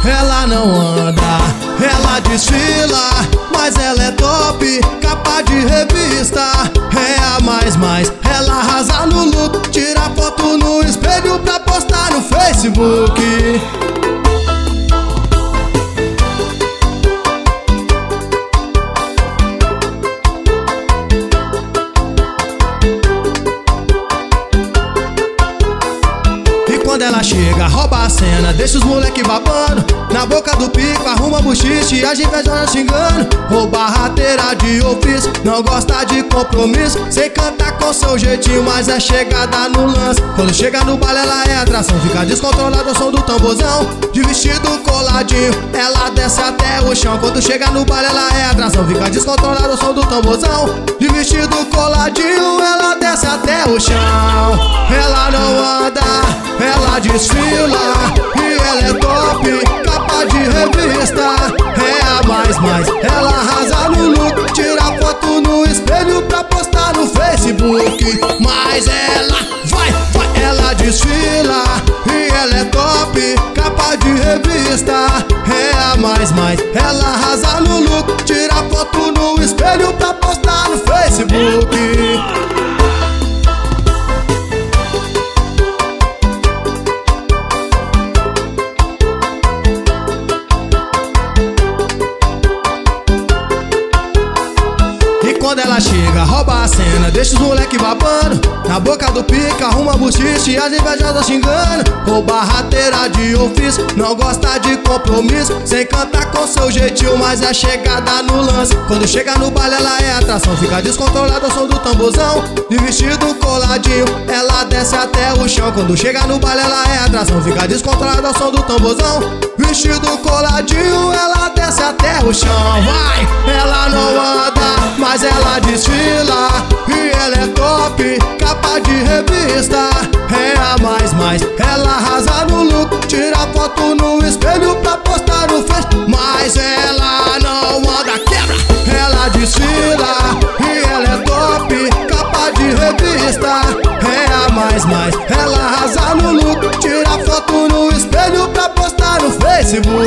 ela não anda, ela desfila, mas ela é top, capa de revista. É a mais, ela arrasa no look, tira foto no espelho pra postar no Facebook. Quando ela chega, rouba a cena, deixa os moleque babando. Na boca do pico, arruma buchiche, as invejosas xingando. Rouba a rateira de ofício, não gosta de compromisso. Sem cantar com seu jeitinho, mas é chegada no lance. Quando chega no baile ela é atração, fica descontrolada ao som do tamborzão. De vestido coladinho, ela desce até o chão. Quando chega no baile ela é atração, fica descontrolada ao som do tamborzão. De vestido coladinho, ela desce até o chão. Ela não anda, ela desfila e ela é top, capa de revista. É a mais, ela arrasa no look, tira foto no espelho pra postar no Facebook. Mas ela vai, ela desfila e ela é top, capa de revista. É a mais, ela arrasa no look, tira foto no espelho pra postar no Facebook. Quando ela chega, rouba a cena, deixa os moleque babando. Na boca do pico, arruma buchiche, as invejosas xingando. Rouba a rateira de ofício, não gosta de compromisso. Sem cantar com seu jeitinho, mas é chegada no lance. Quando chega no baile ela é atração, fica descontrolada ao som do tamborzão. De vestido coladinho, ela desce até o chão. Quando chega no baile ela é atração, fica descontrolada ao som do tamborzão. Vestido coladinho, ela desce até o chão. Vai, ela não anda, mas ela desfila e ela é top, capa de revista. É a mais, ela arrasa no look, tira foto no espelho pra postar no Facebook. Mas ela não anda, quebra. Ela desfila e ela é top, capa de revista. É a mais, ela arrasa no look, tira foto no espelho pra postar no Facebook.